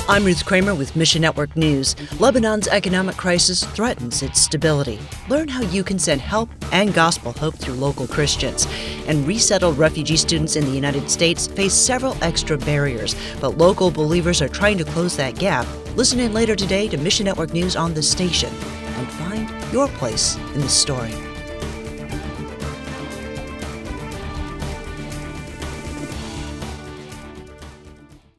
I'm Ruth Kramer with Mission Network News. Lebanon's economic crisis threatens its stability. Learn how you can send help and gospel hope through local Christians. And resettled refugee students in the United States face several extra barriers, but local believers are trying to close that gap. Listen in later today to Mission Network News on this station and find your place in the story.